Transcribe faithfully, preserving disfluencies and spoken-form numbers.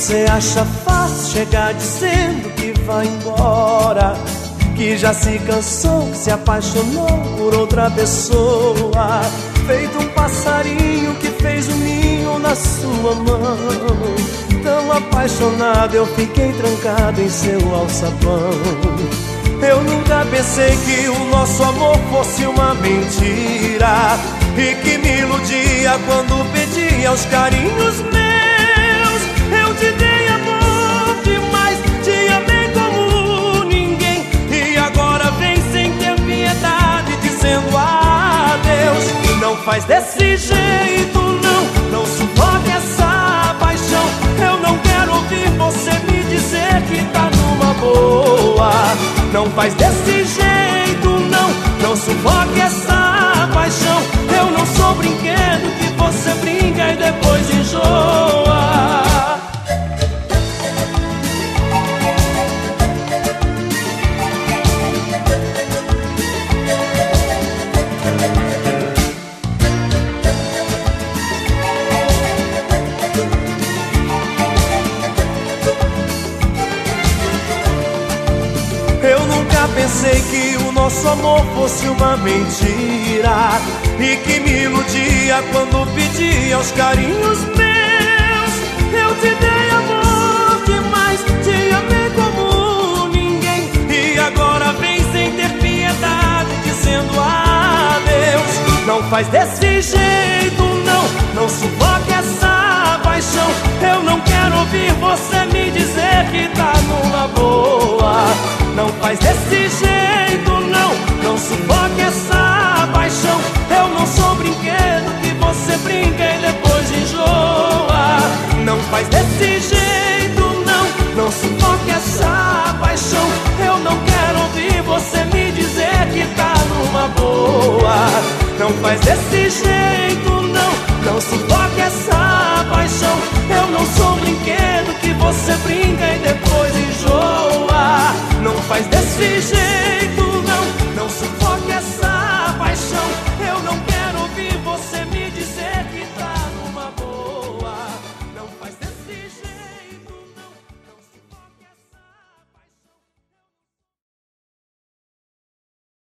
Você acha fácil chegar dizendo que vai embora, que já se cansou, que se apaixonou por outra pessoa, feito um passarinho que fez um ninho na sua mão. Tão apaixonado eu fiquei trancado em seu alçapão. Eu nunca pensei que o nosso amor fosse uma mentira, e que me iludia quando pedia os carinhos meus. Eu te dei amor demais, te amei como ninguém, e agora vem sem ter piedade dizendo adeus. Não faz desse jeito não, não sufoque essa paixão. Eu não quero ouvir você me dizer que tá numa boa. Não faz desse jeito não, não sufoque essa paixão. Eu não sou brinquedo que você brinca e depois enjoa. Eu nunca pensei que o nosso amor fosse uma mentira, e que me iludia quando pedia os carinhos meus. Eu te dei amor demais, te amei como ninguém, e agora vem sem ter piedade dizendo adeus. Não faz desse jeito não, não sufoque essa paixão. Eu não quero ouvir você me dizer que tá numa boa. Não faz desse jeito não, não sufoque essa paixão. Eu não sou brinquedo que você brinca e depois enjoa. Não faz desse jeito não, não sufoque essa paixão. Eu não quero ouvir você me dizer que tá numa boa. Não faz desse jeito não, não sufoque essa paixão. Eu não sou brinquedo que você brinca e depois enjoa. Não faz desse jeito.